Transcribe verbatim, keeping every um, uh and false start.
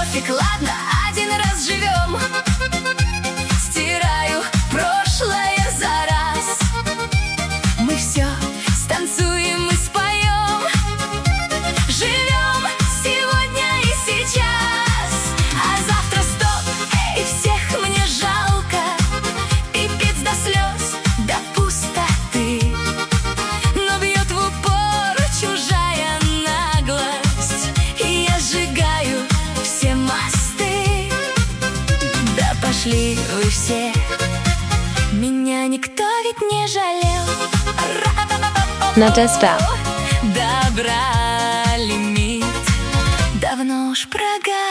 пофиг, ладно, один раз живем. Стираю прошлое за раз. Мы все станцуем и споем. Живем сегодня и сейчас. А завтра стоп, и всех мне жалко. Пипец до слез, до пустоты. Но бьет в упор чужая наглость, и я сжигаю все мосты. Да пошли вы все, меня никто ведь не жалел. Надо спать. Добра лимит давно уж прогорел.